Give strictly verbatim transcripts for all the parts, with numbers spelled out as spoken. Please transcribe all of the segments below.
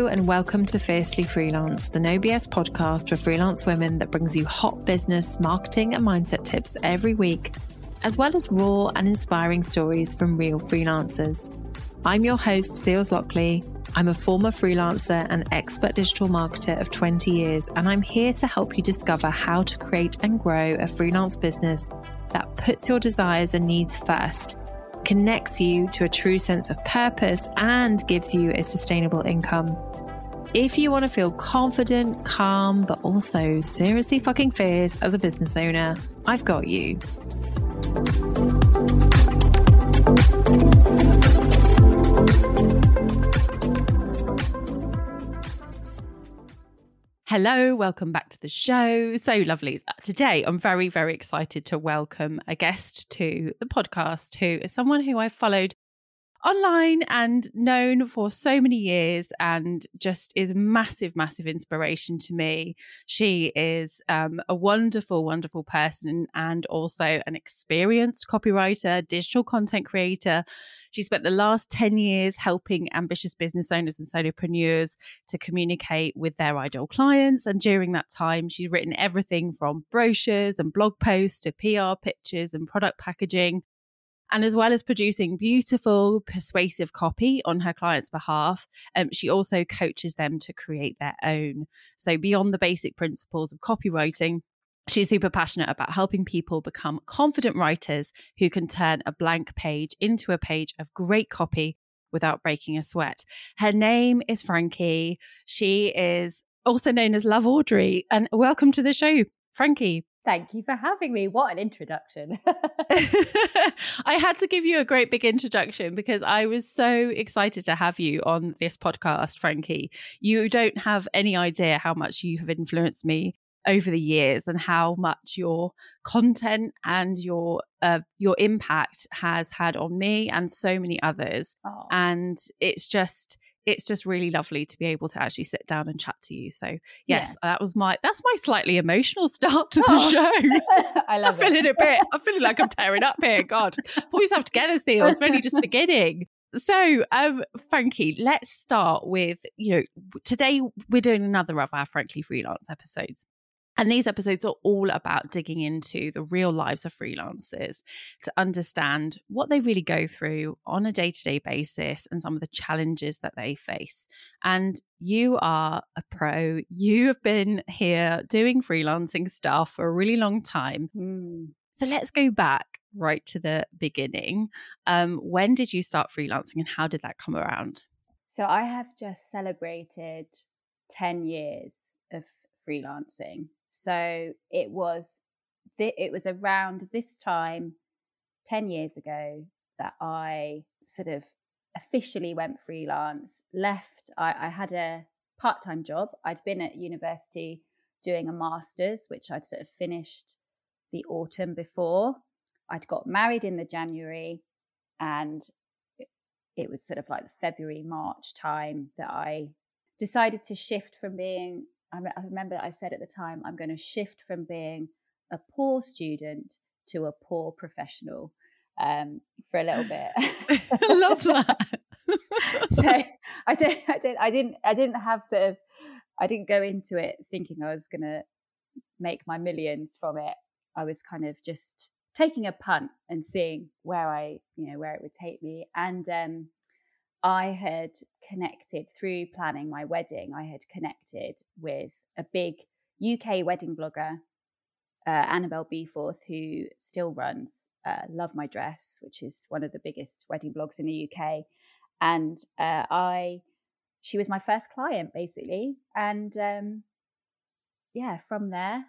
Hello and welcome to Fiercely Freelance, the No B S podcast for freelance women that brings you hot business, marketing and mindset tips every week, as well as raw and inspiring stories from real freelancers. I'm your host, Seals Lockley. I'm a former freelancer and expert digital marketer of twenty years, and I'm here to help you discover how to create and grow a freelance business that puts your desires and needs first, connects you to a true sense of purpose, and gives you a sustainable income. If you want to feel confident, calm, but also seriously fucking fierce as a business owner, I've got you. Hello, welcome back to the show. So lovely. Today, I'm very, very excited to welcome a guest to the podcast who is someone who I've followed online and known for so many years and just is massive, massive inspiration to me. She is um, a wonderful, wonderful person and also an experienced copywriter, digital content creator. She spent the last ten years helping ambitious business owners and solopreneurs to communicate with their ideal clients. And during that time, she's written everything from brochures and blog posts to P R pitches and product packaging. And as well as producing beautiful, persuasive copy on her clients' behalf, um, she also coaches them to create their own. So beyond the basic principles of copywriting, she's super passionate about helping people become confident writers who can turn a blank page into a page of great copy without breaking a sweat. Her name is Frankie. She is also known as Love Audrey. And welcome to the show, Frankie. Thank you for having me. What an introduction. I had to give you a great big introduction because I was so excited to have you on this podcast, Frankie. You don't have any idea how much you have influenced me over the years and how much your content and your uh, your impact has had on me and so many others. Oh. And it's just it's just really lovely to be able to actually sit down and chat to you. So yes, yeah. that was my that's my slightly emotional start to the oh. show. I love I'm it. feeling a bit I'm feeling like I'm tearing up here. God, pull yourself together, Seals. We're only just beginning. So, um, Frankie, let's start with, you know, today we're doing another of our Frankly Freelance episodes. And these episodes are all about digging into the real lives of freelancers to understand what they really go through on a day-to-day basis and some of the challenges that they face. And you are a pro. You have been here doing freelancing stuff for a really long time. Mm. So let's go back right to the beginning. Um, when did you start freelancing and how did that come around? So I have just celebrated ten years of freelancing. So it was th- it was around this time ten years ago that I sort of officially went freelance, left. I, I had a part-time job. I'd been at university doing a master's, which I'd sort of finished the autumn before. I'd got married in the January, and it, it was sort of like the February, March time that I decided to shift from being I remember I said at the time, I'm going to shift from being a poor student to a poor professional um, for a little bit. I love that. So I did, I did, I didn't, I didn't have sort of, I didn't go into it thinking I was going to make my millions from it. I was kind of just taking a punt and seeing where I, you know, where it would take me. And um, I had connected through planning my wedding. I had connected with a big U K wedding blogger, uh, Annabelle Beeforth, who still runs uh, Love My Dress, which is one of the biggest wedding blogs in the U K. And uh, I, she was my first client, basically. And um, yeah, from there,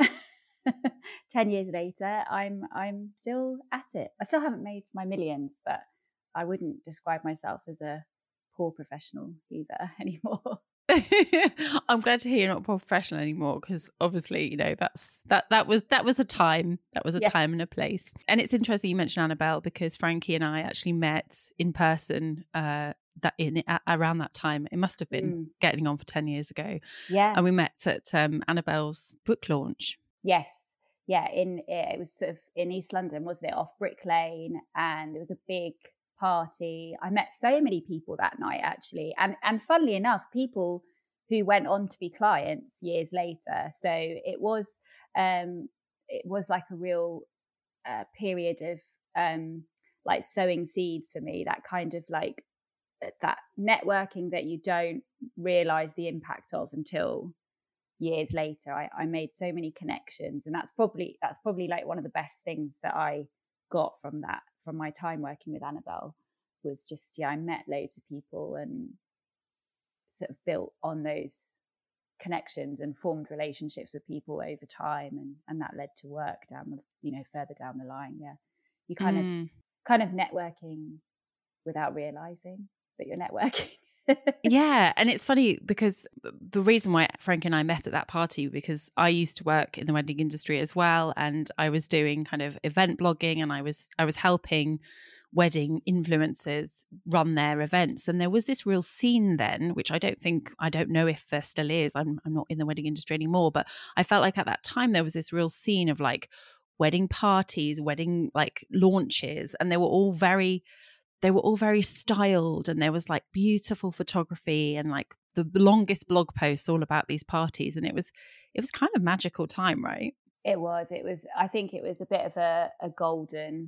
ten years later, I'm I'm still at it. I still haven't made my millions, but I wouldn't describe myself as a poor professional either anymore. I'm glad to hear you're not a professional anymore, because obviously, you know, that's that that was that was a time that was a yeah. time and a place. And it's interesting you mentioned Annabelle, because Frankie and I actually met in person uh that in uh, around that time. It must have been mm. getting on for ten years ago. Yeah. And we met at um Annabelle's book launch. Yes. Yeah, in it was sort of in East London, wasn't it, off Brick Lane, and it was a big party. I met so many people that night, actually. And, and funnily enough, people who went on to be clients years later. So it was, um, it was like a real uh, period of um, like sowing seeds for me, that kind of like that networking that you don't realize the impact of until years later. I, I made so many connections, and that's probably that's probably like one of the best things that I got from that, from my time working with Annabelle, was just, yeah, I met loads of people and sort of built on those connections and formed relationships with people over time, and and that led to work down the, you know, further down the line. Yeah, you kind mm. of kind of networking without realizing that you're networking. Yeah, and it's funny because the reason why Frank and I met at that party, because I used to work in the wedding industry as well, and I was doing kind of event blogging, and I was I was helping wedding influencers run their events, and there was this real scene then, which I don't think I don't know if there still is. I'm I'm not in the wedding industry anymore, but I felt like at that time there was this real scene of like wedding parties, wedding like launches, and they were all very they were all very styled, and there was like beautiful photography and like the, the longest blog posts all about these parties, and it was it was kind of magical time, right? It was it was I think it was a bit of a, a golden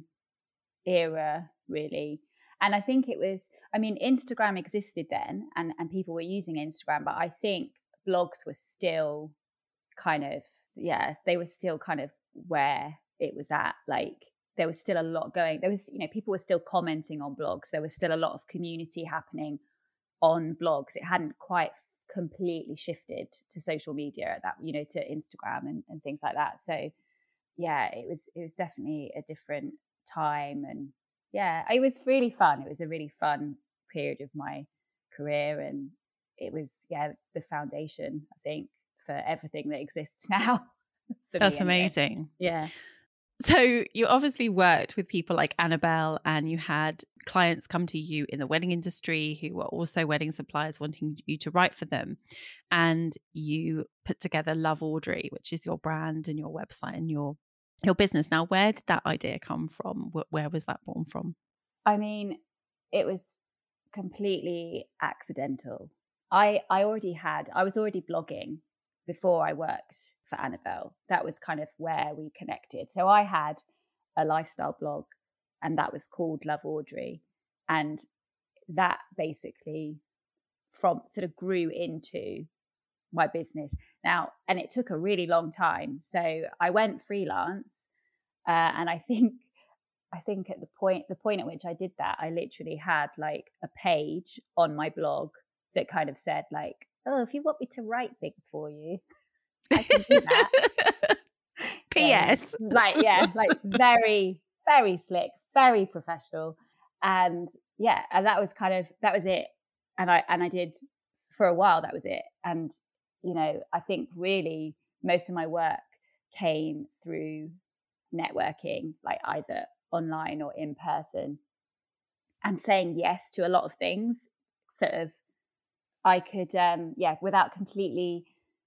era, really. And I think it was, I mean, Instagram existed then, and and people were using Instagram, but I think blogs were still kind of, yeah, they were still kind of where it was at. Like there was still a lot going. There was, you know, people were still commenting on blogs. There was still a lot of community happening on blogs. It hadn't quite completely shifted to social media at that, you know, to Instagram and, and things like that. So yeah, it was, it was definitely a different time. And yeah, it was really fun. It was a really fun period of my career. And it was, yeah, the foundation, I think, for everything that exists now. That's amazing. Yeah. So you obviously worked with people like Annabelle, and you had clients come to you in the wedding industry who were also wedding suppliers wanting you to write for them. And you put together Love Audrey, which is your brand and your website and your your business. Now, where did that idea come from? Where was that born from? I mean, it was completely accidental. I, I already had, I was already blogging before I worked for Annabelle. That was kind of where we connected. So I had a lifestyle blog, and that was called Love Audrey. And that basically from sort of grew into my business now. And it took a really long time. So I went freelance, uh, and I think, I think at the point, the point at which I did that, I literally had like a page on my blog that kind of said like, oh, if you want me to write things for you, I can do that. P S. Yeah, like, yeah, like very, very slick, very professional. And yeah, and that was kind of, that was it. And I, and I did for a while, that was it. And, you know, I think really most of my work came through networking, like either online or in person, and saying yes to a lot of things. Sort of, I could, um, yeah, without completely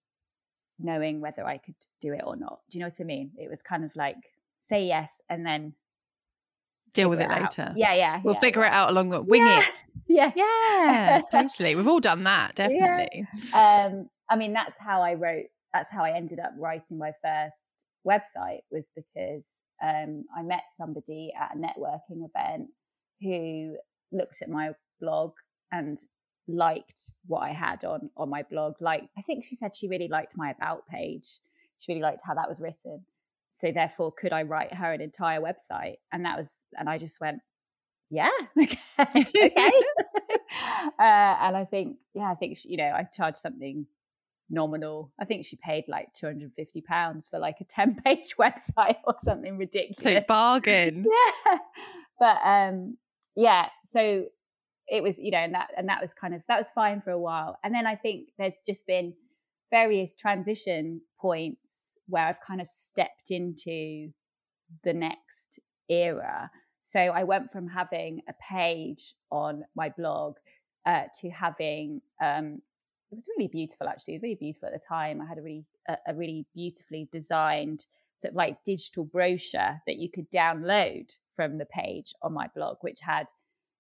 knowing whether I could do it or not. Do you know what I mean? It was kind of like say yes and then deal with it, it later. Yeah, yeah. We'll yeah, figure yeah. it out along the wing yeah. it. Yeah, yeah, totally. We've all done that, definitely. Yeah. Um, I mean, that's how I wrote. That's how I ended up writing my first website, was because um, I met somebody at a networking event who looked at my blog and liked what I had on on my blog. Like, I think she said she really liked my about page. She really liked how that was written. So therefore, could I write her an entire website? And that was, and I just went, yeah, okay, okay. uh, and I think, yeah, I think she, you know, I charged something nominal. I think she paid like two hundred fifty pounds for like a ten page website or something ridiculous. So bargain. Yeah, but um, yeah. So it was, you know, and that and that was kind of, that was fine for a while. And then I think there's just been various transition points where I've kind of stepped into the next era. So I went from having a page on my blog uh, to having, um, it was really beautiful, actually. It was really beautiful at the time. I had a really, a, a really beautifully designed sort of like digital brochure that you could download from the page on my blog, which had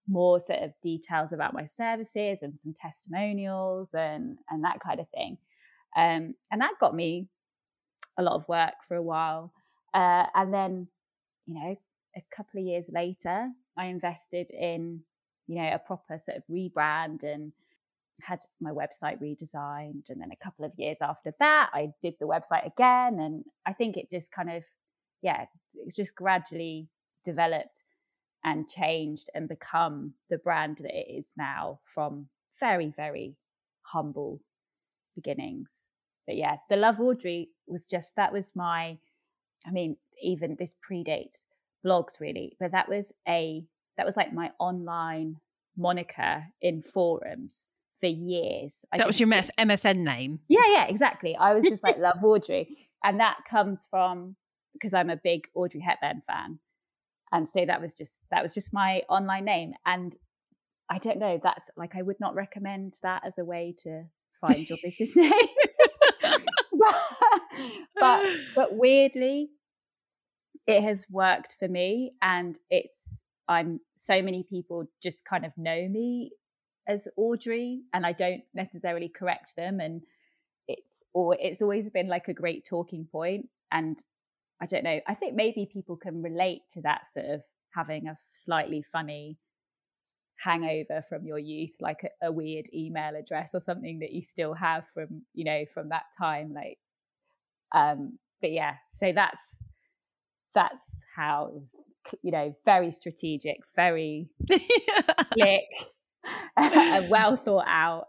more sort of details about my services and some testimonials and and that kind of thing. Um, and that got me a lot of work for a while. Uh, and then, you know, a couple of years later, I invested in, you know, a proper sort of rebrand and had my website redesigned. And then a couple of years after that, I did the website again. And I think it just kind of, yeah, it's just gradually developed and changed and become the brand that it is now from very, very humble beginnings. But yeah, the Love Audrey was just, that was my, I mean, even this predates blogs really, but that was a, that was like my online moniker in forums for years. I that was just, your M S N name. Yeah, yeah, exactly. I was just like Love Audrey. And that comes from, because I'm a big Audrey Hepburn fan. And so that was just, that was just my online name. And I don't know, that's like, I would not recommend that as a way to find your business name. but, but but weirdly, it has worked for me, and it's I'm so many people just kind of know me as Audrey, and I don't necessarily correct them, and it's or it's always been like a great talking point. And I don't know, I think maybe people can relate to that sort of having a slightly funny hangover from your youth, like a, a weird email address or something that you still have from, you know, from that time. Like, um, but yeah, so that's, that's how it was, you know, very strategic, very slick, and well thought out.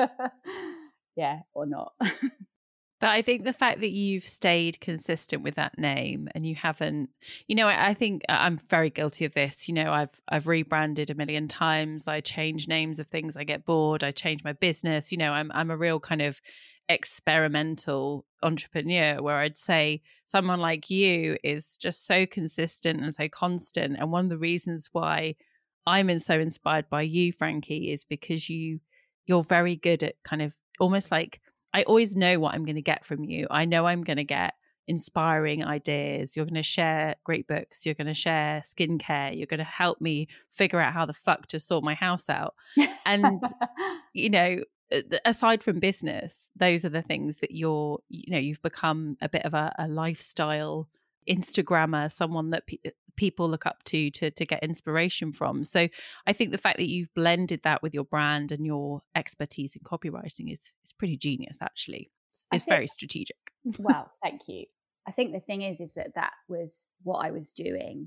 Yeah, or not. But I think the fact that you've stayed consistent with that name and you haven't, you know, I, I think I'm very guilty of this. You know, I've I've rebranded a million times. I change names of things. I get bored. I change my business. You know, I'm I'm a real kind of experimental entrepreneur, where I'd say someone like you is just so consistent and so constant. And one of the reasons why I'm in so inspired by you, Frankie, is because you you're very good at kind of almost like, I always know what I'm going to get from you. I know I'm going to get inspiring ideas. You're going to share great books. You're going to share skincare. You're going to help me figure out how the fuck to sort my house out. And, you know, aside from business, those are the things that you're, you know, you've become a bit of a, a lifestyle Instagrammer, someone that pe- people look up to, to to get inspiration from. So I think the fact that you've blended that with your brand and your expertise in copywriting is is pretty genius, actually. It's, it's think, very strategic. Well, thank you. I think the thing is, is that that was what I was doing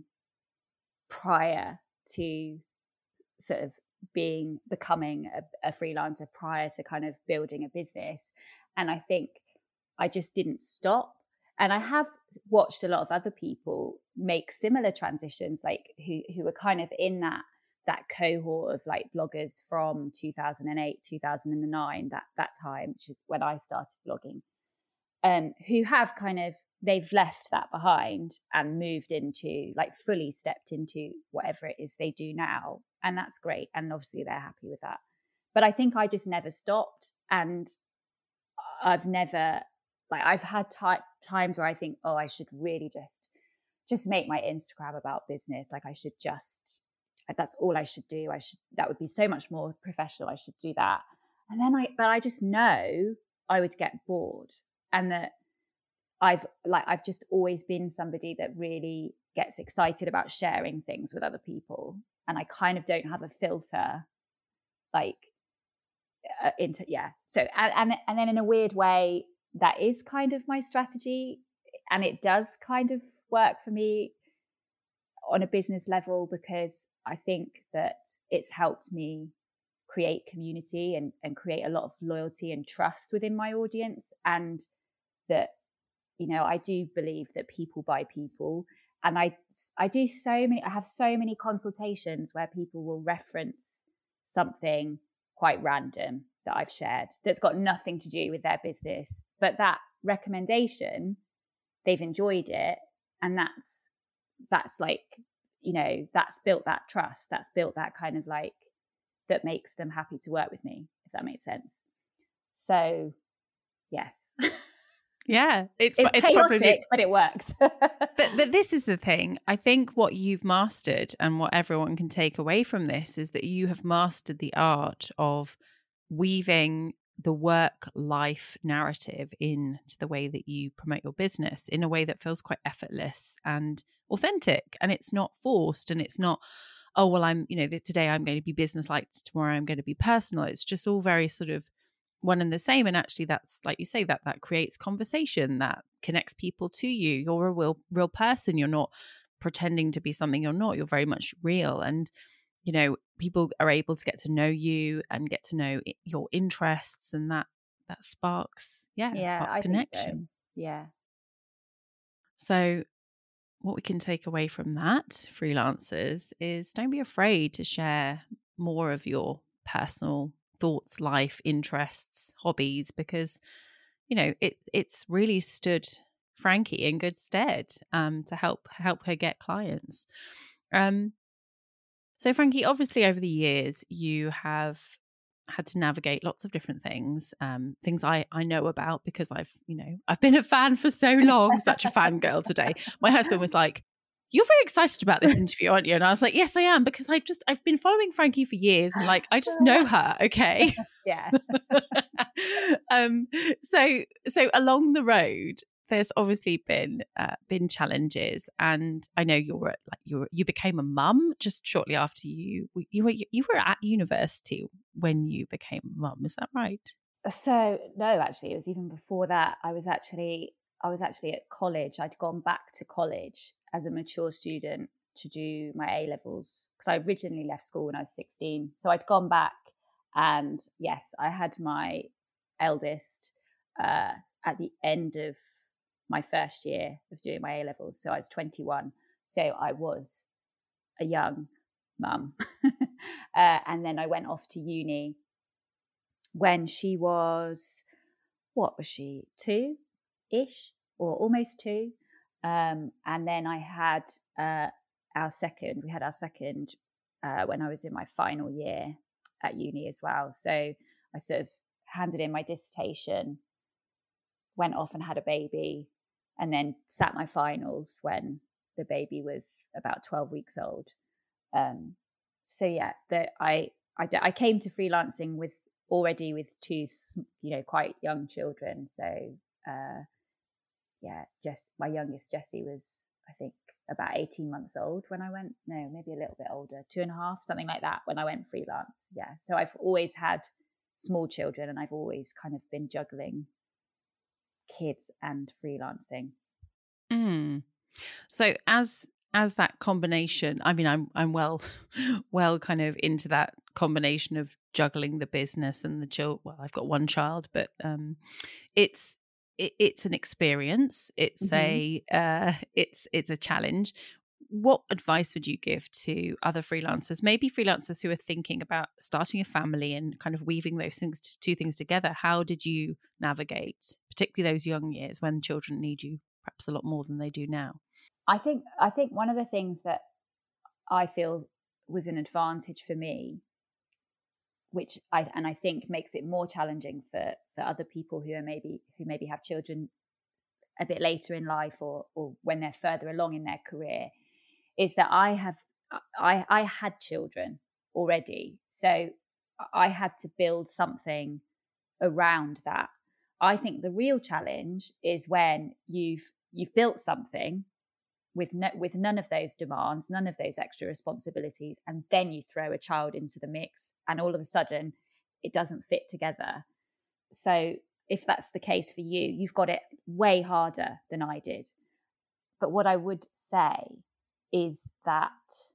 prior to sort of being, becoming a, a freelancer, prior to kind of building a business. And I think I just didn't stop. And I have watched a lot of other people make similar transitions, like who who were kind of in that that cohort of like bloggers from two thousand eight, two thousand nine, that that time, which is when I started blogging, um, who have kind of, they've left that behind and moved into, like, fully stepped into whatever it is they do now. And that's great. And obviously they're happy with that. But I think I just never stopped. And I've never, like, I've had t- times where I think, oh, I should really just, just make my Instagram about business. Like, I should just, that's all I should do. I should, that would be so much more professional. I should do that. And then I, but I just know I would get bored, and that I've like, I've just always been somebody that really gets excited about sharing things with other people. And I kind of don't have a filter, like, uh, into, yeah. So, and, and, and then in a weird way, that is kind of my strategy, and it does kind of work for me on a business level, because I think that it's helped me create community and, and create a lot of loyalty and trust within my audience. And that, you know, I do believe that people buy people. And I, I do so many, I have so many consultations where people will reference something quite random that I've shared that's got nothing to do with their business, but that recommendation, they've enjoyed it. And that's, that's like, you know, that's built that trust, that's built that kind of like, that makes them happy to work with me, if that makes sense. So, yes. Yeah, it's it's, it's chaotic, probably, but it works. but but this is the thing. I think what you've mastered and what everyone can take away from this is that you have mastered the art of weaving the work life narrative into the way that you promote your business in a way that feels quite effortless and authentic, and it's not forced, and it's not, oh well, I'm, you know, today I'm going to be business like, tomorrow I'm going to be personal. It's just all very sort of one and the same. And actually that's, like you say, that that creates conversation, that connects people to you. You're a real real person. You're not pretending to be something you're not. You're very much real. And you know, people are able to get to know you and get to know your interests, and that that sparks, yeah, Yeah, sparks I think so. connection. Yeah. So what we can take away from that, freelancers, is don't be afraid to share more of your personal thoughts, life, interests, hobbies, because, you know, it it's really stood Frankie in good stead um, to help help her get clients. Um, so, Frankie, obviously, over the years, you have had to navigate lots of different things, um, things I, I know about because I've, you know, I've been a fan for so long, such a fangirl today. My husband was like, "You're very excited about this interview, aren't you?" And I was like, "Yes, I am, because I just, I've been following Frankie for years and like, I just know her." Okay. Yeah. um, so, so along the road, there's obviously been uh, been challenges, and I know you're at, like you you became a mum just shortly after you you were you were at university when you became a mum. Is that right? So no, actually, it was even before that. I was actually I was actually at college. I'd gone back to college as a mature student to do my A levels, because I originally left school when I was sixteen. So I'd gone back, and yes, I had my eldest uh, at the end of my first year of doing my A levels. So I was twenty-one. So I was a young mum. uh, and then I went off to uni when she was, what was she, two ish or almost two. Um, and then I had uh, our second, we had our second uh, when I was in my final year at uni as well. So I sort of handed in my dissertation, went off and had a baby, and then sat my finals when the baby was about twelve weeks old. Um, so yeah, the, I, I I came to freelancing with already with two, you know, quite young children. So uh, yeah, Jess, my youngest Jessie was, I think, about eighteen months old when I went. No, maybe a little bit older, two and a half, something like that, when I went freelance. Yeah, so I've always had small children, and I've always kind of been juggling kids and freelancing. Mm. So as as that combination, I mean, I'm I'm well well kind of into that combination of juggling the business and the child. Well, I've got one child, but um, it's it, it's an experience. It's mm-hmm. a uh, it's it's a challenge. What advice would you give to other freelancers, maybe freelancers who are thinking about starting a family and kind of weaving those things, two things together? How did you navigate, particularly those young years when children need you perhaps a lot more than they do now? I think I think one of the things that I feel was an advantage for me, which I and I think makes it more challenging for, for other people who are maybe who maybe have children a bit later in life, or or when they're further along in their career, is that I have I I had children already. So I had to build something around that. I think the real challenge is when you've you've built something with no, with none of those demands, none of those extra responsibilities, and then you throw a child into the mix, and all of a sudden it doesn't fit together. So if that's the case for you, you've got it way harder than I did. But what I would say is that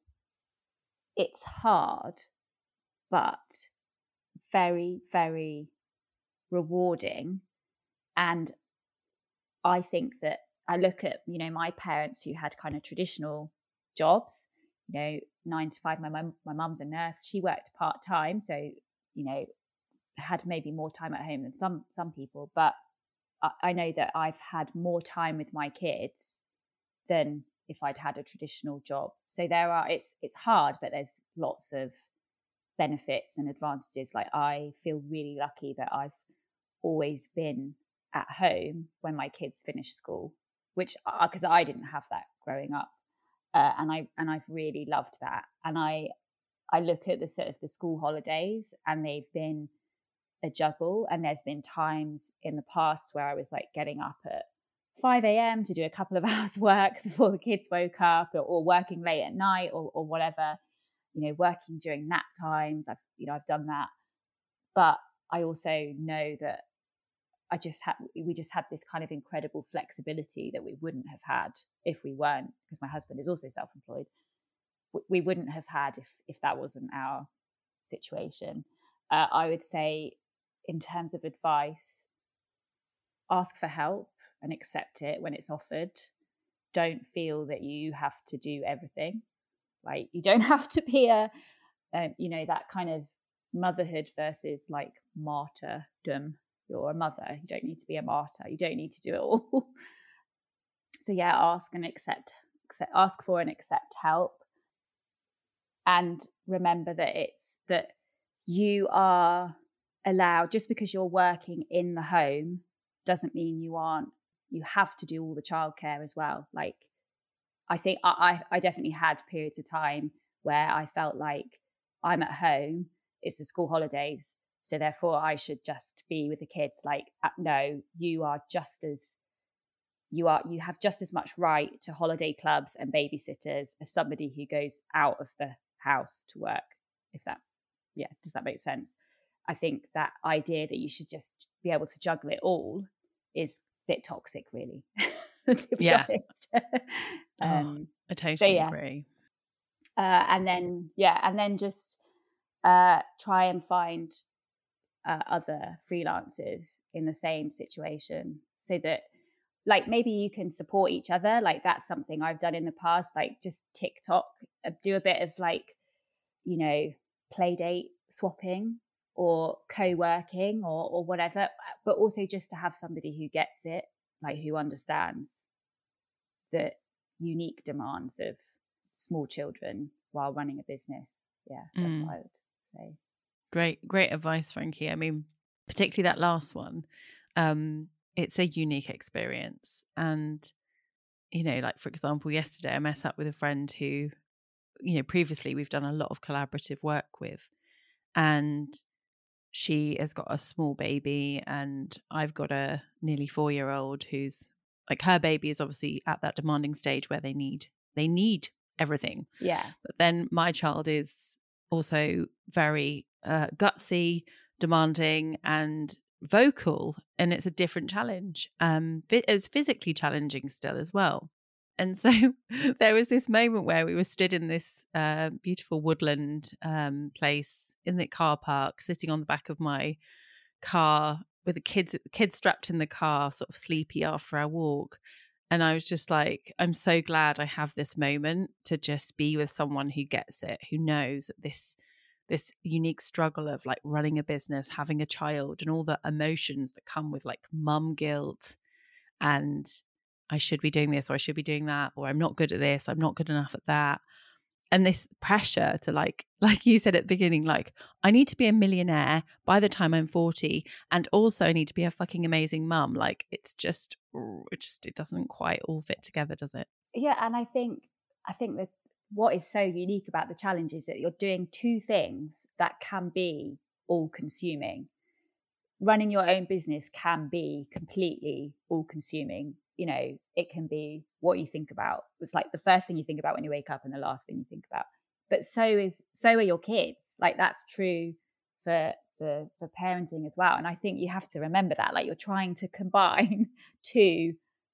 it's hard, but very, very rewarding. And I think that I look at, you know, my parents who had kind of traditional jobs, you know, nine to five. My mum, my mum's a nurse. She worked part time, so you know, had maybe more time at home than some some people. But I, I know that I've had more time with my kids than if I'd had a traditional job. So there are, it's it's hard, but there's lots of benefits and advantages. Like I feel really lucky that I've always been at home when my kids finish school, which because I didn't have that growing up, uh, and I and I've really loved that. And I I look at the sort of the school holidays, and they've been a juggle. And there's been times in the past where I was like getting up at five a.m. to do a couple of hours work before the kids woke up, or, or working late at night, or, or whatever, you know, working during nap times. I've, you know, I've done that. But I also know that I just had, we just had this kind of incredible flexibility that we wouldn't have had if we weren't, because my husband is also self-employed. We wouldn't have had if, if that wasn't our situation. Uh, I would say, in terms of advice, ask for help and accept it when it's offered. Don't feel that you have to do everything. Like, you don't have to be a, uh, you know, that kind of motherhood versus like martyrdom. You're a mother. You don't need to be a martyr. You don't need to do it all. So yeah, ask and accept, accept, ask for and accept help. And remember that it's that you are allowed, just because you're working in the home doesn't mean you aren't, you have to do all the childcare as well. Like, I think I, I definitely had periods of time where I felt like I'm at home, it's the school holidays, so therefore I should just be with the kids. Like, no, you are just as, you are, you have just as much right to holiday clubs and babysitters as somebody who goes out of the house to work. If that, yeah, does that make sense? I think that idea that you should just be able to juggle it all is a bit toxic, really. To be yeah. honest. um, oh, I totally yeah. agree. Uh, and then, yeah, and then just uh, try and find uh, other freelancers in the same situation, so that, like, maybe you can support each other. Like, that's something I've done in the past, like just TikTok, uh, do a bit of like, you know, play date swapping or co-working or, or whatever, but also just to have somebody who gets it, like who understands the unique demands of small children while running a business. Yeah, that's mm. what I would say. Great, great advice, Frankie. I mean, particularly that last one. Um, it's a unique experience. And, you know, like, for example, yesterday I met up with a friend who, you know, previously we've done a lot of collaborative work with. And she has got a small baby, and I've got a nearly four-year-old who's like, her baby is obviously at that demanding stage where they need they need everything. Yeah. But then my child is also very uh, gutsy, demanding, and vocal, and it's a different challenge. Um, it's physically challenging still as well. And so there was this moment where we were stood in this uh, beautiful woodland um, place in the car park, sitting on the back of my car with the kids, the kids strapped in the car, sort of sleepy after our walk. And I was just like, I'm so glad I have this moment to just be with someone who gets it, who knows this this unique struggle of like running a business, having a child, and all the emotions that come with like mum guilt and I should be doing this, or I should be doing that, or I'm not good at this, I'm not good enough at that. And this pressure to like, like you said at the beginning, like, I need to be a millionaire by the time I'm forty, and also I need to be a fucking amazing mum. Like, it's just, it just, it doesn't quite all fit together, does it? Yeah. And I think, I think that what is so unique about the challenge is that you're doing two things that can be all consuming. Running your own business can be completely all consuming. You know, it can be what you think about. It's like the first thing you think about when you wake up and the last thing you think about. But so is, so are your kids. Like, that's true for, for, for parenting as well. And I think you have to remember that, like, you're trying to combine two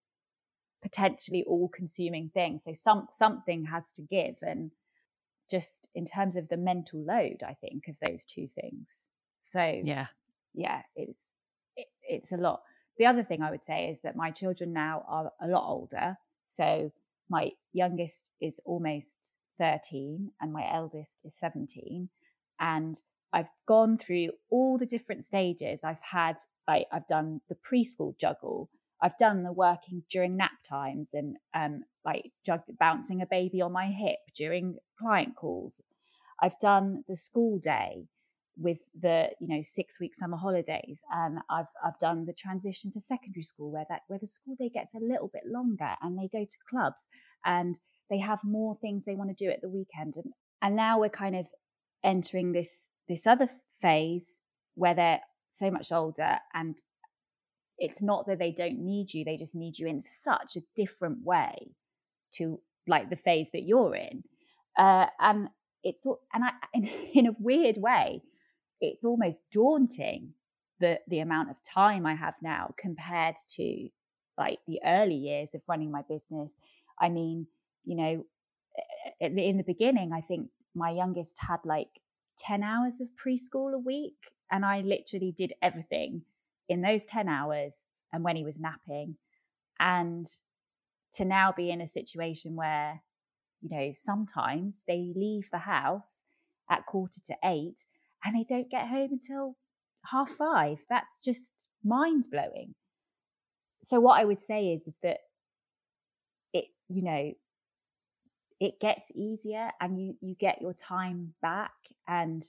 potentially all consuming things. So some, something has to give. And just in terms of the mental load, I think, of those two things. So yeah, yeah, it's, it, it's a lot. The other thing I would say is that my children now are a lot older. So my youngest is almost thirteen and my eldest is seventeen. And I've gone through all the different stages. I've had, like, I've done the preschool juggle. I've done the working during nap times and um, like jug- bouncing a baby on my hip during client calls. I've done the school day. with the, you know, six week summer holidays, and I've I've done the transition to secondary school where that where the school day gets a little bit longer and they go to clubs and they have more things they want to do at the weekend. And and now we're kind of entering this this other phase where they're so much older, and it's not that they don't need you, they just need you in such a different way to like the phase that you're in. Uh, and it's and I in, in a weird way, it's almost daunting the the amount of time I have now compared to like the early years of running my business. I mean, you know, in the beginning, I think my youngest had like ten hours of preschool a week, and I literally did everything in those ten hours and when he was napping. And to now be in a situation where, you know, sometimes they leave the house at quarter to eight and they don't get home until half five. That's just mind blowing. So what I would say is, is that it, you know, it gets easier and you, you get your time back, and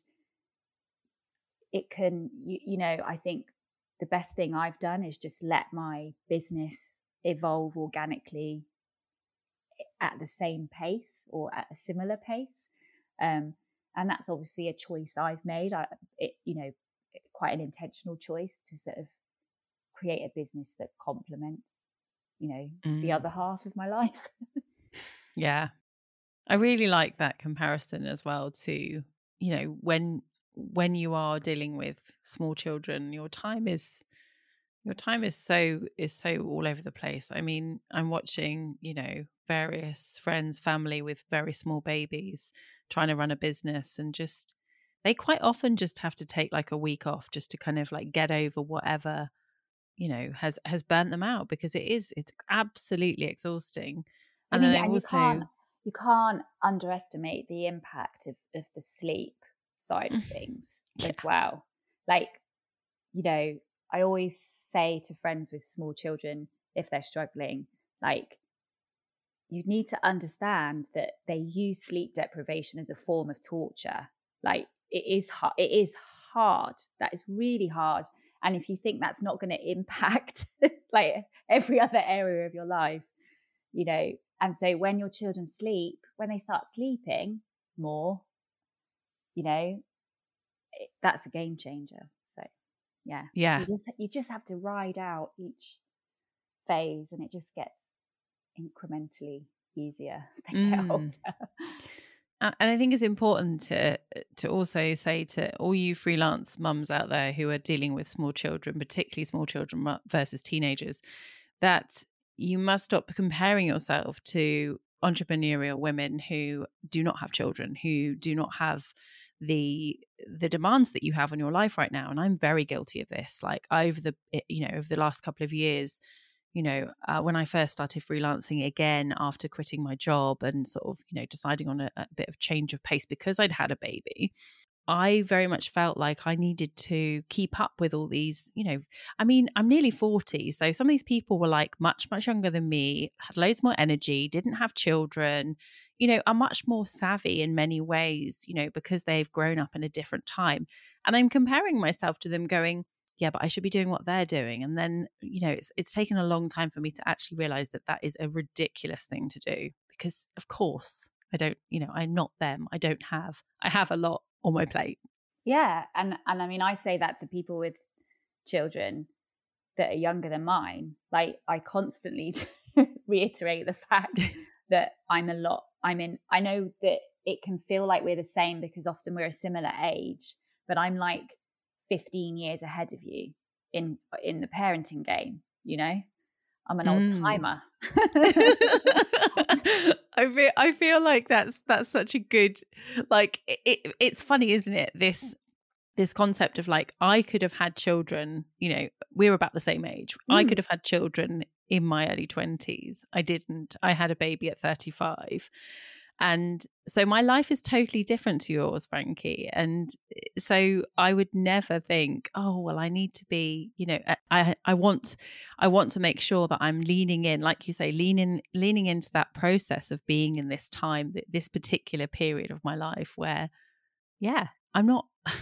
it can, you, you know, I think the best thing I've done is just let my business evolve organically at the same pace or at a similar pace. Um, and that's obviously a choice I've made. I, it, you know, it's quite an intentional choice to sort of create a business that complements, you know, mm. the other half of my life. Yeah. I really like that comparison as well to, you know, when when you are dealing with small children, your time is your time is so is so all over the place. I mean, I'm watching, you know, various friends, family with very small babies trying to run a business, and just they quite often just have to take like a week off just to kind of like get over whatever, you know, has has burnt them out, because it is it's absolutely exhausting. And I mean, then and also you can't, you can't underestimate the impact of, of the sleep side of things yeah. as well. Like, you know, I always say to friends with small children, if they're struggling, like, you need to understand that they use sleep deprivation as a form of torture. Like, it is hard. It is hard. That is really hard. And if you think that's not going to impact like every other area of your life, you know, and so when your children sleep, when they start sleeping more, you know, it, that's a game changer. So, yeah, yeah, you just you just have to ride out each phase, and it just gets incrementally easier as they get mm. older. And I think it's important to to also say to all you freelance mums out there who are dealing with small children, particularly small children versus teenagers, that you must stop comparing yourself to entrepreneurial women who do not have children, who do not have the the demands that you have on your life right now. And I'm very guilty of this. Like over the you know over the last couple of years, you know, uh, when I first started freelancing again after quitting my job and sort of, you know, deciding on a, a bit of change of pace because I'd had a baby, I very much felt like I needed to keep up with all these, you know, I mean, I'm nearly forty. So some of these people were like much, much younger than me, had loads more energy, didn't have children, you know, are much more savvy in many ways, you know, because they've grown up in a different time. And I'm comparing myself to them going, yeah, but I should be doing what they're doing. And then, you know, it's it's taken a long time for me to actually realize that that is a ridiculous thing to do, because of course I don't, you know, I'm not them. I don't have, I have a lot on my plate. Yeah. And, and I mean, I say that to people with children that are younger than mine. Like, I constantly reiterate the fact that I'm a lot, I'm in, I know that it can feel like we're the same because often we're a similar age, but I'm like fifteen years ahead of you in in the parenting game, you know. I'm an old timer. I feel I feel like that's that's such a good, like it, it's funny, isn't it, this this concept of like, I could have had children, you know, we're about the same age. Mm. I could have had children in my early twenties. I didn't. I had a baby at thirty-five. And so my life is totally different to yours, Frankie. And so I would never think, oh, well, I need to be, you know, I I want I want to make sure that I'm leaning in, like you say, leaning leaning into that process of being in this time, this particular period of my life where, yeah, I'm not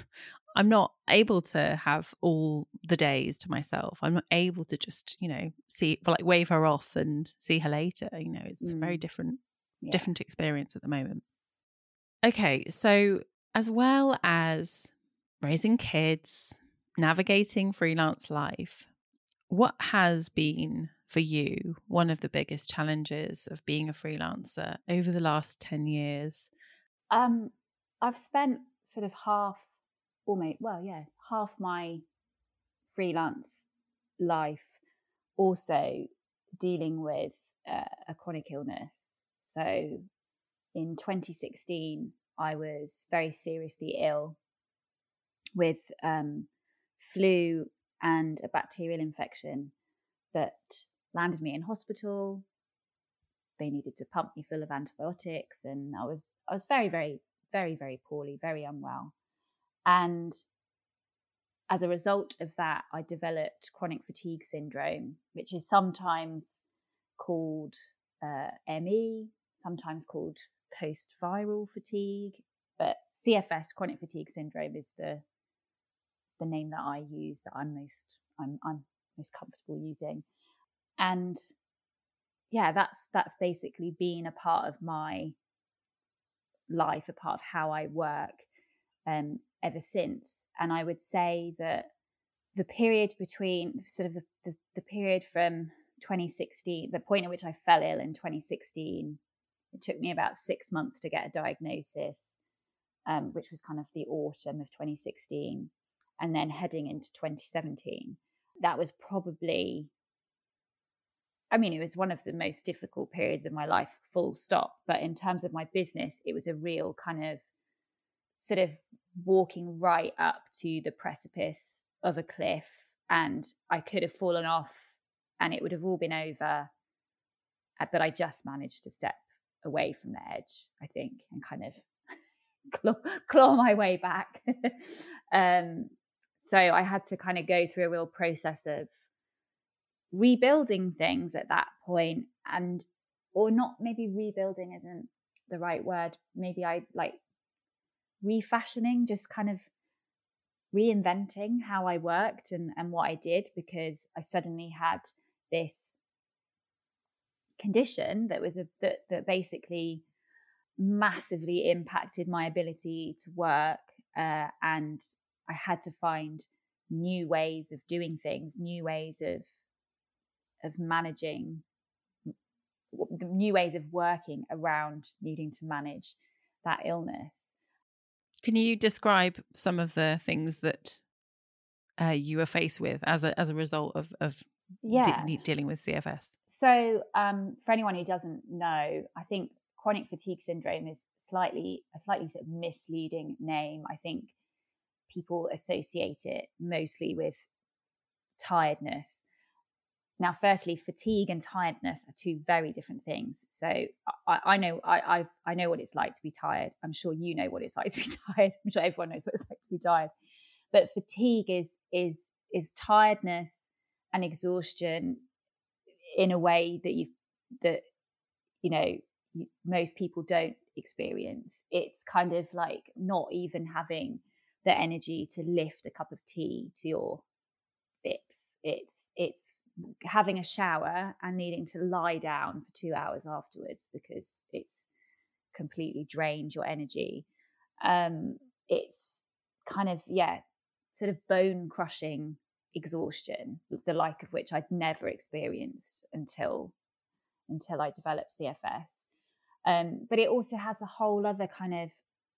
I'm not able to have all the days to myself. I'm not able to just, you know, see, like wave her off and see her later. You know, it's mm. a very different, yeah. different experience at the moment. Okay, so as well as raising kids, navigating freelance life, what has been for you one of the biggest challenges of being a freelancer over the last ten years? Um, I've spent sort of half, almost, well, yeah, half my freelance life also dealing with uh, a chronic illness. So in twenty sixteen, I was very seriously ill with um, flu and a bacterial infection that landed me in hospital. They needed to pump me full of antibiotics, and I was I was very, very, very, very poorly, very unwell. And as a result of that, I developed chronic fatigue syndrome, which is sometimes called uh, M E, sometimes called post-viral fatigue, but C F S, chronic fatigue syndrome, is the the name that I use, that I'm most I'm I'm most comfortable using. And yeah, that's that's basically been a part of my life, a part of how I work um, ever since. And I would say that the period between sort of the, the, the period from twenty sixteen, the point at which I fell ill in twenty sixteen, it took me about six months to get a diagnosis, um, which was kind of the autumn of twenty sixteen, and then heading into twenty seventeen. That was probably, I mean, it was one of the most difficult periods of my life, full stop. But in terms of my business, it was a real kind of sort of walking right up to the precipice of a cliff, and I could have fallen off and it would have all been over. But I just managed to step away from the edge, I think, and kind of claw, claw my way back. um, so I had to kind of go through a real process of rebuilding things at that point, and or not, maybe rebuilding isn't the right word. Maybe I like refashioning, just kind of reinventing how I worked and, and what I did, because I suddenly had this condition that was a that, that basically massively impacted my ability to work, uh, and I had to find new ways of doing things, new ways of of managing, new ways of working around needing to manage that illness. Can you describe some of the things that uh, you were faced with as a as a result of of yeah. de- dealing with C F S? So, um, for anyone who doesn't know, I think chronic fatigue syndrome is slightly a slightly sort of misleading name. I think people associate it mostly with tiredness. Now, firstly, fatigue and tiredness are two very different things. So I, I know I I've, I know what it's like to be tired. I'm sure you know what it's like to be tired. I'm sure everyone knows what it's like to be tired. But fatigue is is is tiredness and exhaustion in a way that you that you know you, most people don't experience. It's kind of like not even having the energy to lift a cup of tea to your lips. It's it's having a shower and needing to lie down for two hours afterwards because it's completely drained your energy. Um, it's kind of, yeah, sort of bone crushing exhaustion, the like of which I'd never experienced until until I developed C F S. Um, but it also has a whole other kind of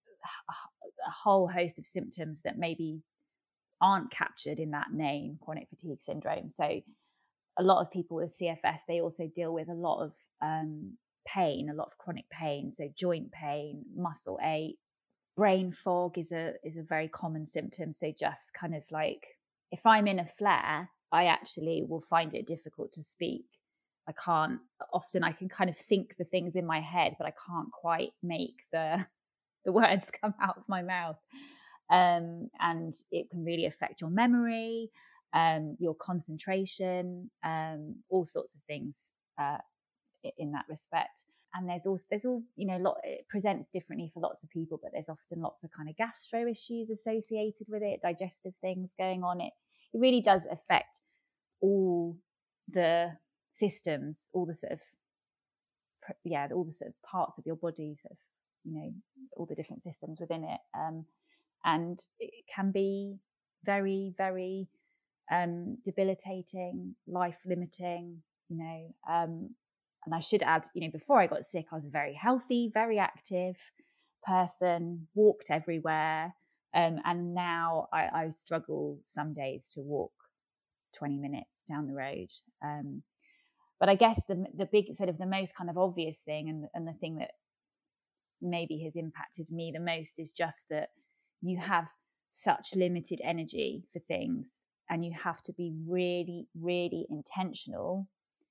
a whole host of symptoms that maybe aren't captured in that name, chronic fatigue syndrome. So a lot of people with C F S, they also deal with a lot of um, pain, a lot of chronic pain. So joint pain, muscle ache, brain fog is a is a very common symptom. So just kind of like, if I'm in a flare, I actually will find it difficult to speak. I can't, often I can kind of think the things in my head, but I can't quite make the the words come out of my mouth. Um, and it can really affect your memory, um, your concentration, um, all sorts of things uh, in that respect. and there's also there's all you know lot it presents differently for lots of people, but there's often lots of kind of gastro issues associated with it, digestive things going on. It it really does affect all the systems, all the sort of yeah, all the sort of parts of your body, sort of you know all the different systems within it, um, and it can be very very um, debilitating, life limiting. You know, um, and I should add, you know, before I got sick, I was a very healthy, very active person, walked everywhere. Um, and now I, I struggle some days to walk twenty minutes down the road. Um, but I guess the the big sort of the most kind of obvious thing, and, and the thing that maybe has impacted me the most, is just that you have such limited energy for things, and you have to be really, really intentional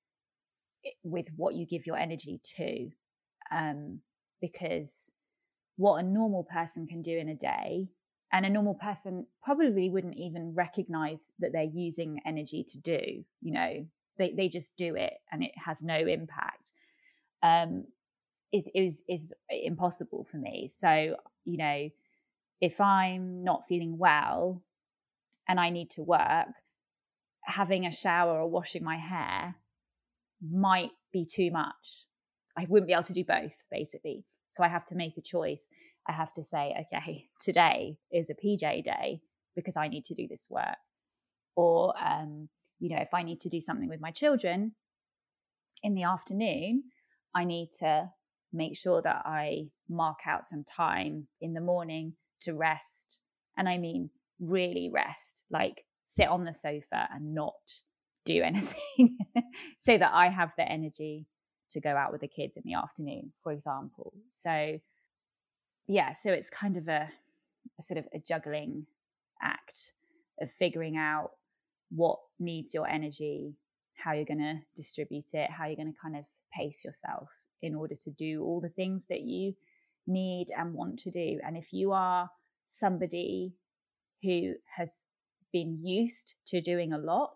with what you give your energy to, um, because what a normal person can do in a day, and a normal person probably wouldn't even recognize that they're using energy to do, you know, they, they just do it and it has no impact, um, is, is, is impossible for me. So, you know, if I'm not feeling well and I need to work, having a shower or washing my hair might be too much. I wouldn't be able to do both, basically. So I have to make a choice. I have to say, okay, today is a P J day because I need to do this work. Or, um, you know, if I need to do something with my children in the afternoon, I need to make sure that I mark out some time in the morning to rest. And I mean, really rest, like sit on the sofa and not do anything so that I have the energy to go out with the kids in the afternoon, for example. So yeah, so it's kind of a, a sort of a juggling act of figuring out what needs your energy, how you're going to distribute it, how you're going to kind of pace yourself in order to do all the things that you need and want to do. And if you are somebody who has been used to doing a lot,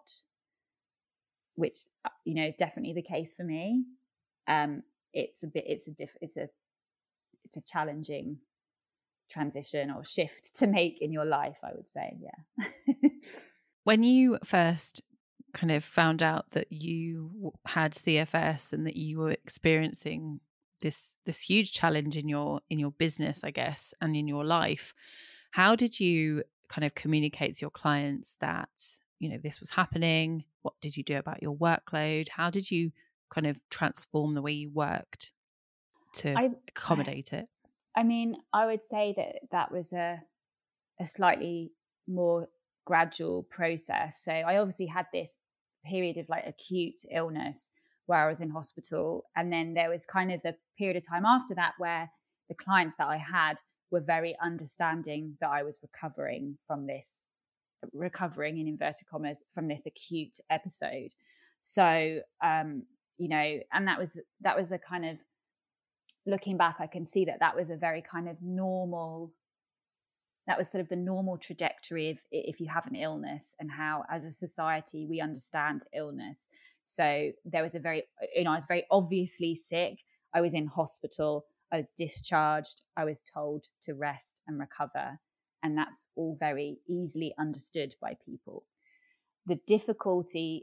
which, you know, is definitely the case for me, um, it's a bit, it's a diff, it's a, it's a challenging transition or shift to make in your life, I would say. Yeah. When you first kind of found out that you had C F S and that you were experiencing this this huge challenge in your in your business, I guess, and in your life, how did you kind of communicate to your clients that, you know, this was happening? What did you do about your workload? How did you kind of transform the way you worked to I, accommodate it? I mean, I would say that that was a a slightly more gradual process. So I obviously had this period of like acute illness where I was in hospital, and then there was kind of a period of time after that where the clients that I had were very understanding that I was recovering from this, recovering in inverted commas, from this acute episode. So, um, you know, and that was, that was a kind of, looking back, I can see that that was a very kind of normal, that was sort of the normal trajectory of if you have an illness and how, as a society, we understand illness. So there was a very, you know, I was very obviously sick. I was in hospital. I was discharged. I was told to rest and recover. And that's all very easily understood by people. The difficulty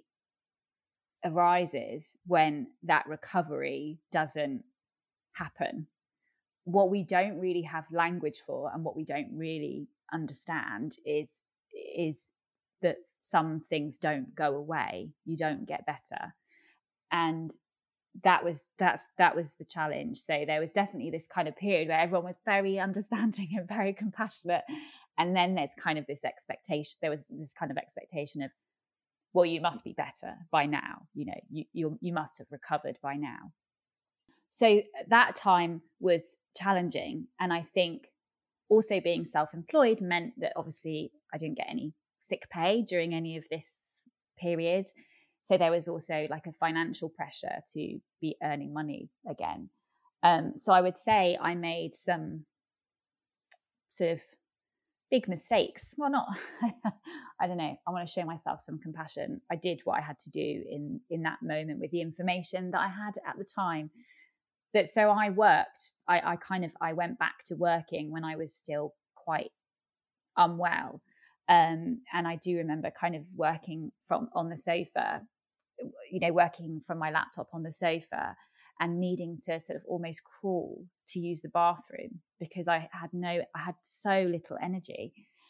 arises when that recovery doesn't happen. What we don't really have language for, and what we don't really understand, is is that some things don't go away. You don't get better, and that was that's that was the challenge. So there was definitely this kind of period where everyone was very understanding and very compassionate, and then there's kind of this expectation. There was this kind of expectation of, well, you must be better by now. You know, you you you must have recovered by now. So that time was challenging. And I think also being self-employed meant that obviously I didn't get any sick pay during any of this period. So there was also like a financial pressure to be earning money again. Um, so I would say I made some sort of big mistakes. Well, not, I don't know. I want to show myself some compassion. I did what I had to do in, in that moment with the information that I had at the time. but so I worked, I, I kind of, I went back to working when I was still quite unwell. Um, and I do remember kind of working from on the sofa, you know, working from my laptop on the sofa and needing to sort of almost crawl to use the bathroom because I had no, I had so little energy.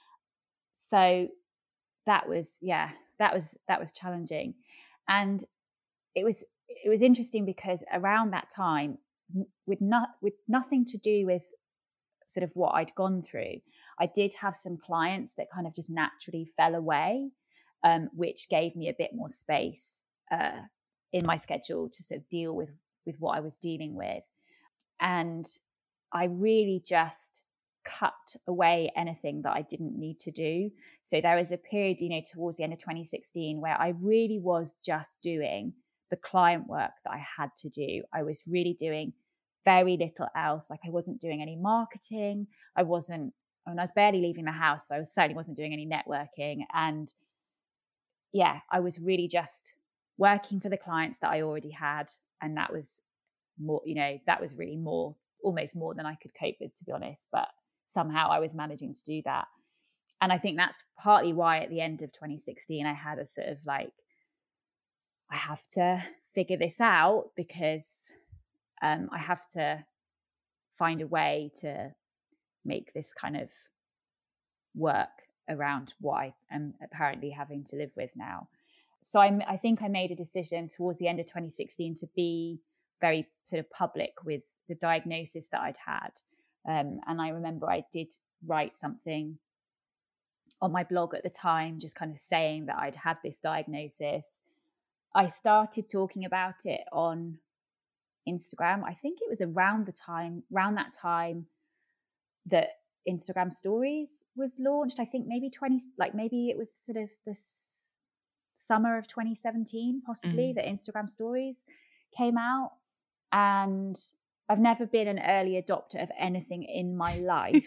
So that was, yeah, that was, that was challenging. And it was, it was interesting because around that time, with not, with nothing to do with sort of what I'd gone through, I did have some clients that kind of just naturally fell away, um, which gave me a bit more space uh, in my schedule to sort of deal with, with what I was dealing with. And I really just cut away anything that I didn't need to do. So there was a period, you know, towards the end of twenty sixteen where I really was just doing the client work that I had to do. I was really doing very little else. Like I wasn't doing any marketing. I wasn't, I mean, I was barely leaving the house. So I certainly wasn't doing any networking. And yeah, I was really just working for the clients that I already had. And that was more, you know, that was really more, almost more than I could cope with, to be honest. But somehow I was managing to do that. And I think that's partly why at the end of twenty sixteen, I had a sort of like, I have to figure this out because um, I have to find a way to make this kind of work around what I am apparently having to live with now. So I'm, I think I made a decision towards the end of twenty sixteen to be very sort of public with the diagnosis that I'd had. Um, and I remember I did write something on my blog at the time, just kind of saying that I'd had this diagnosis. I started talking about it on Instagram. I think it was around the time, around that time that Instagram Stories was launched. I think maybe twenty, like maybe it was sort of this summer of twenty seventeen, possibly, mm. that Instagram Stories came out. And I've never been an early adopter of anything in my life.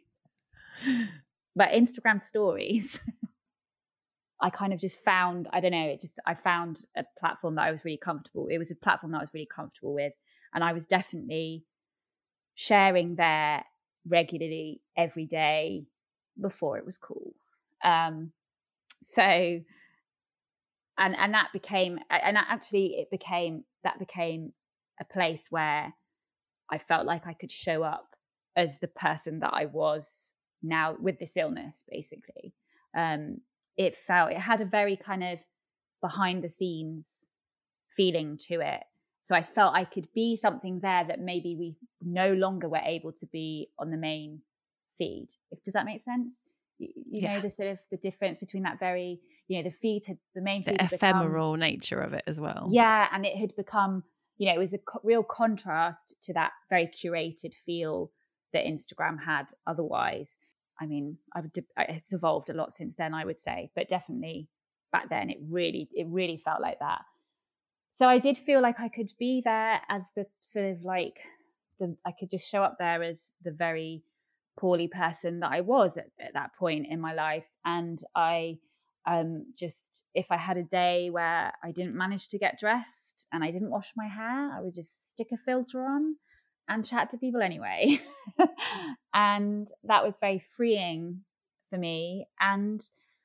But Instagram Stories, I kind of just found, I don't know, it just, I found a platform that I was really comfortable. It was a platform that I was really comfortable with. And I was definitely sharing there regularly every day before it was cool. Um, so, and, and that became, and actually it became, that became a place where I felt like I could show up as the person that I was now with this illness, basically. Um, it felt, it had a very kind of behind the scenes feeling to it. So I felt I could be something there that maybe we no longer were able to be on the main feed. If, does that make sense? You, you yeah. know, the sort of the difference between that very, you know, the feed had, the main feed the had ephemeral become, nature of it as well. Yeah. And it had become, you know, it was a co- real contrast to that very curated feel that Instagram had otherwise. I mean, I've, it's evolved a lot since then, I would say, but definitely back then it really, it really felt like that. So I did feel like I could be there as the sort of like, the, I could just show up there as the very poorly person that I was at, at that point in my life. And I um, just, if I had a day where I didn't manage to get dressed and I didn't wash my hair, I would just stick a filter on and chat to people anyway. And that was very freeing for me. And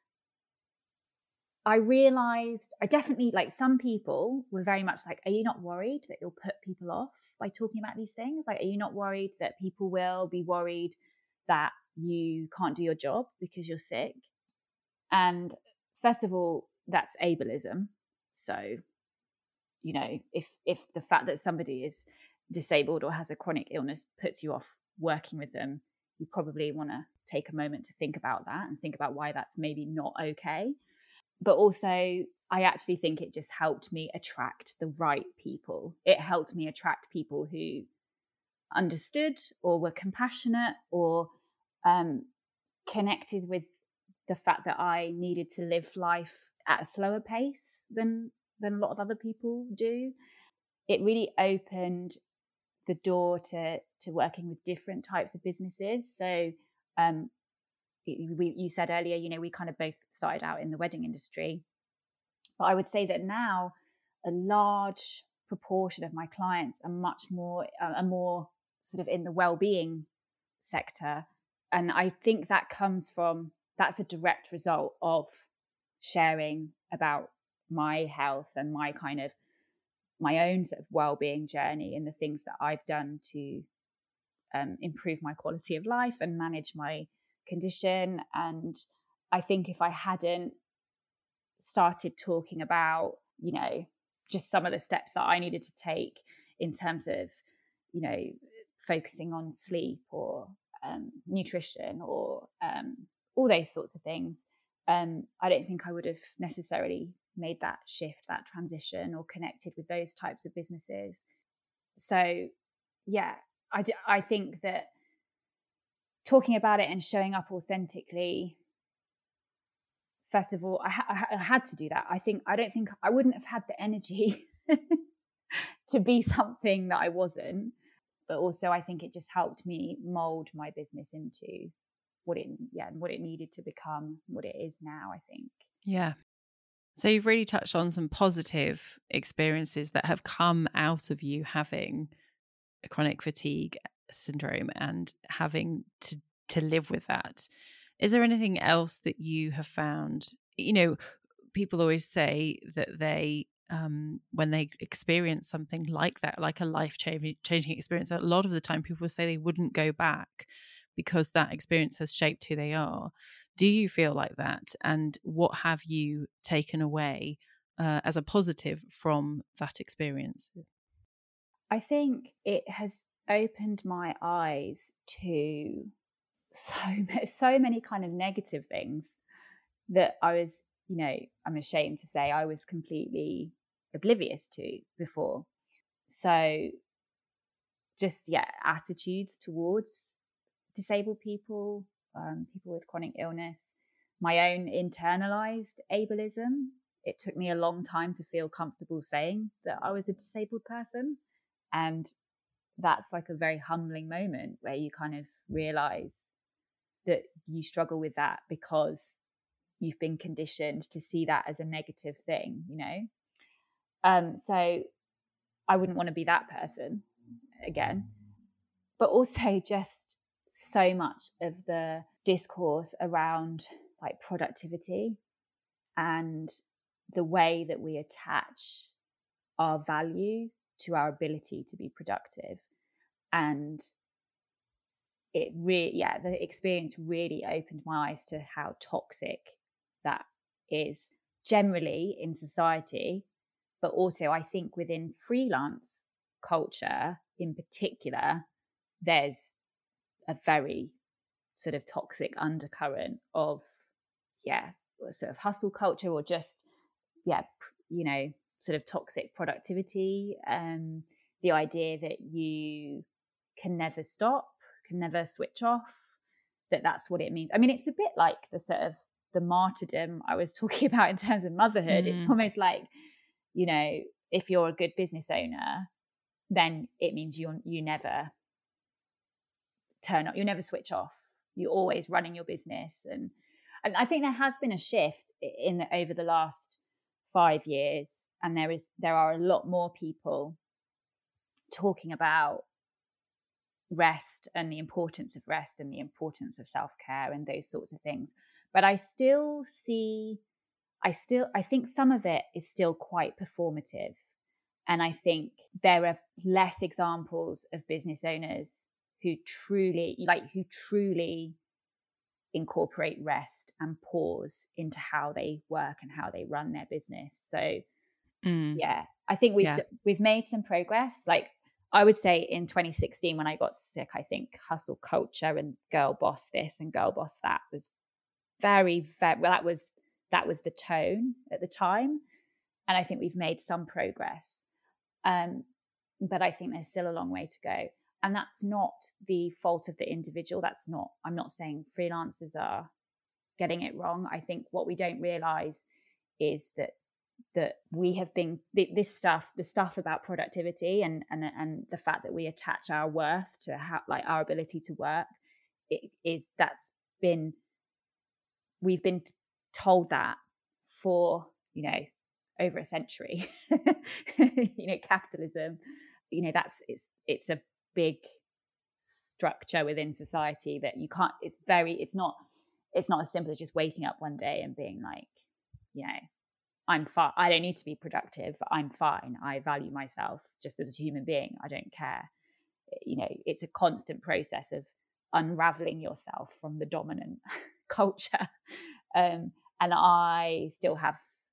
I realized, I definitely, like, some people were very much like, are you not worried that you'll put people off by talking about these things? Like, are you not worried that people will be worried that you can't do your job because you're sick? And first of all, that's ableism. So, you know, if if the fact that somebody is disabled or has a chronic illness puts you off working with them, you probably want to take a moment to think about that and think about why that's maybe not okay. But also, I actually think it just helped me attract the right people. It helped me attract people who understood or were compassionate or um, connected with the fact that I needed to live life at a slower pace than than a lot of other people do. It really opened the door to to working with different types of businesses. So um, we, you said earlier, you know, we kind of both started out in the wedding industry. But I would say that now a large proportion of my clients are much more uh, are more sort of in the well-being sector. And I think that comes from, that's a direct result of sharing about my health and my kind of my own sort of well-being journey and the things that I've done to um, improve my quality of life and manage my condition. And I think if I hadn't started talking about, you know, just some of the steps that I needed to take in terms of, you know, focusing on sleep or um, nutrition or um, all those sorts of things, um, I don't think I would have necessarily made that shift, that transition, or connected with those types of businesses. So, yeah, I, d- I think that talking about it and showing up authentically, first of all, I, ha- I had to do that. I think, I don't think I wouldn't have had the energy to be something that I wasn't. But also I think it just helped me mold my business into what it, yeah, what it needed to become, what it is now, I think. Yeah. So you've really touched on some positive experiences that have come out of you having a chronic fatigue syndrome and having to, to live with that. Is there anything else that you have found? You know, people always say that they, um, when they experience something like that, like a life-changing experience, a lot of the time people say they wouldn't go back because that experience has shaped who they are. Do you feel like that? And what have you taken away uh, as a positive from that experience? I think it has opened my eyes to so so many kind of negative things that I was, you know, I'm ashamed to say I was completely oblivious to before. So just, yeah, attitudes towards disabled people, um, people with chronic illness, my own internalized ableism. It took me a long time to feel comfortable saying that I was a disabled person. And that's like a very humbling moment where you kind of realize that you struggle with that because you've been conditioned to see that as a negative thing, you know? Um, so I wouldn't want to be that person again. But also just so much of the discourse around like productivity and the way that we attach our value to our ability to be productive. And it really, yeah, the experience really opened my eyes to how toxic that is generally in society, but also I think within freelance culture in particular, there's a very sort of toxic undercurrent of, yeah, sort of hustle culture or just, yeah, you know, sort of toxic productivity. Um, the idea that you can never stop, can never switch off, that that's what it means. I mean, it's a bit like the sort of the martyrdom I was talking about in terms of motherhood. Mm. It's almost like, you know, if you're a good business owner, then it means you you never turn up, you never switch off. You're always running your business. And and I think there has been a shift in the, over the last five years. And there is there are a lot more people talking about rest and the importance of rest and the importance of self-care and those sorts of things. But I still see, I still, I think some of it is still quite performative. And I think there are less examples of business owners who truly, like, who truly incorporate rest and pause into how they work and how they run their business. So, mm. yeah, I think we've yeah. we've made some progress. Like, I would say in twenty sixteen when I got sick, I think hustle culture and girl boss this and girl boss that was very, very well. That was that was the tone at the time, and I think we've made some progress. Um, but I think there's still a long way to go. And that's not the fault of the individual. That's not, I'm not saying freelancers are getting it wrong. I think what we don't realize is that that we have been, this stuff, the stuff about productivity and and and the fact that we attach our worth to how, like, our ability to work, it is, that's been, we've been told that for, you know, over a century. You know, capitalism, you know, that's it's it's a big structure within society that you can't, it's very, it's not, it's not as simple as just waking up one day and being like, you know, I'm fine. I don't need to be productive. I'm fine. I value myself just as a human being. I don't care. You know, it's a constant process of unraveling yourself from the dominant culture. Um, and I still have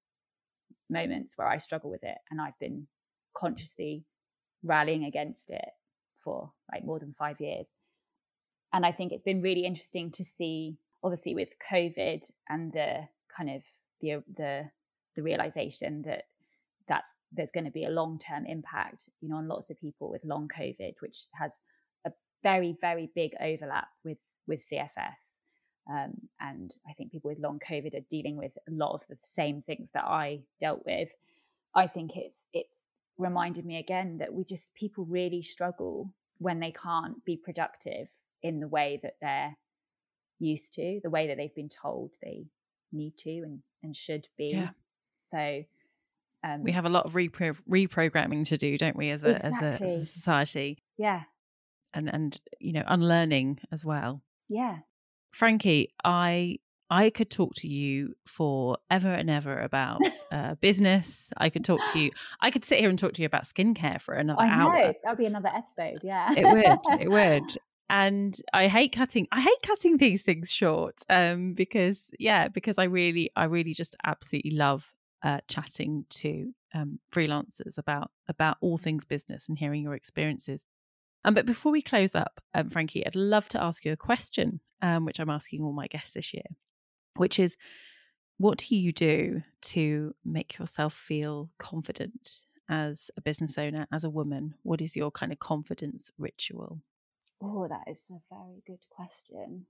moments where I struggle with it. And I've been consciously rallying against it for like more than five years. And I think it's been really interesting to see, obviously with COVID and the kind of the the the realization that that's there's going to be a long-term impact, you know, on lots of people with long COVID, which has a very, very big overlap with with C F S. Um, and I think people with long COVID are dealing with a lot of the same things that I dealt with. I think it's it's reminded me again that we just, people really struggle when they can't be productive in the way that they're used to, the way that they've been told they need to and, and should be. Yeah. So um, we have a lot of repro- reprogramming to do, don't we, as a, exactly. as a as a society? Yeah. And and you know, unlearning as well. Yeah. Frankie, I I could talk to you forever and ever about uh, business. I could talk to you. I could sit here and talk to you about skincare for another I know. hour. That'd be another episode. Yeah, it would. It would. And I hate cutting. I hate cutting these things short. Um, because yeah, because I really, I really just absolutely love uh, chatting to um, freelancers about about all things business and hearing your experiences. Um, but before we close up, um, Frankie, I'd love to ask you a question, um, which I'm asking all my guests this year, which is, what do you do to make yourself feel confident as a business owner, as a woman? What is your kind of confidence ritual? Oh, that is a very good question.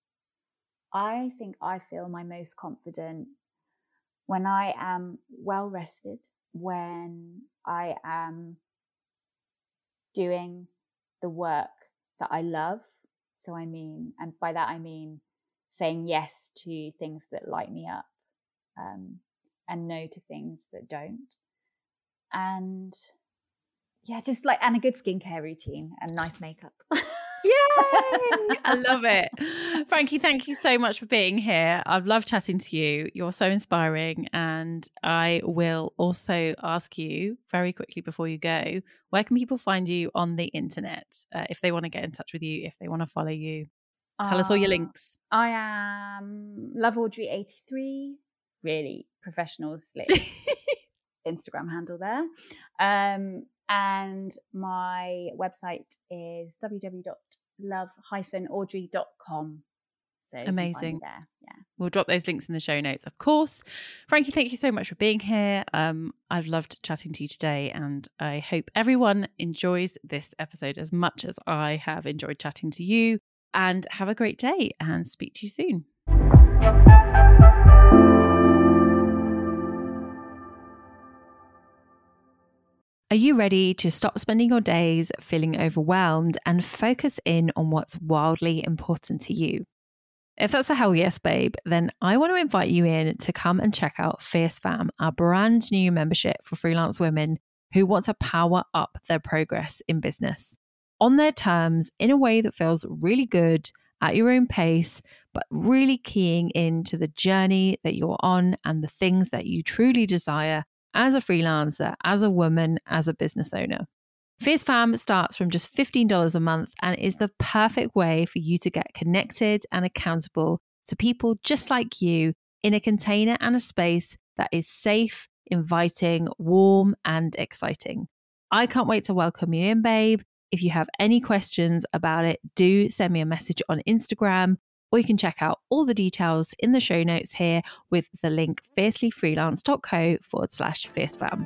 I think I feel my most confident when I am well rested, when I am doing the work that I love. So I mean, and by that I mean saying yes to things that light me up, um, and no to things that don't. And yeah, just like, and a good skincare routine and nice makeup. Yay! I love it. Frankie, thank you so much for being here. I've loved chatting to you. You're so inspiring. And I will also ask you very quickly before you go, where can people find you on the internet uh, if they want to get in touch with you, if they want to follow you? Tell uh, us all your links. I am Love Audrey eighty-three, really professional, slick Instagram handle there. Um, and my website is w w w dot love dash audrey dot com. So amazing. There. Yeah. We'll drop those links in the show notes, of course. Frankie, thank you so much for being here. Um, I've loved chatting to you today, and I hope everyone enjoys this episode as much as I have enjoyed chatting to you. And have a great day, and speak to you soon. Are you ready to stop spending your days feeling overwhelmed and focus in on what's wildly important to you? If that's a hell yes, babe, then I want to invite you in to come and check out Fierce Fam, our brand new membership for freelance women who want to power up their progress in business on their terms, in a way that feels really good, at your own pace, but really keying into the journey that you're on and the things that you truly desire as a freelancer, as a woman, as a business owner. Fierce Fam starts from just fifteen dollars a month and is the perfect way for you to get connected and accountable to people just like you in a container and a space that is safe, inviting, warm, and exciting. I can't wait to welcome you in, babe. If you have any questions about it, do send me a message on Instagram, or you can check out all the details in the show notes here with the link fiercelyfreelance.co forward slash fiercefam.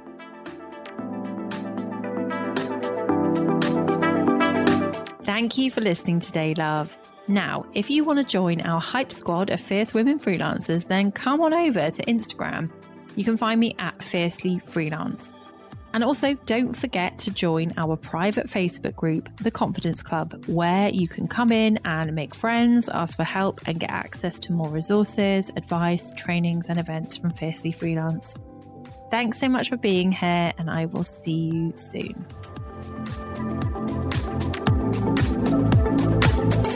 Thank you for listening today, love. Now, if you want to join our hype squad of fierce women freelancers, then come on over to Instagram. You can find me at Fiercely Freelance. And also, don't forget to join our private Facebook group, The Confidence Club, where you can come in and make friends, ask for help, and get access to more resources, advice, trainings, and events from Fiercely Freelance. Thanks so much for being here, and I will see you soon.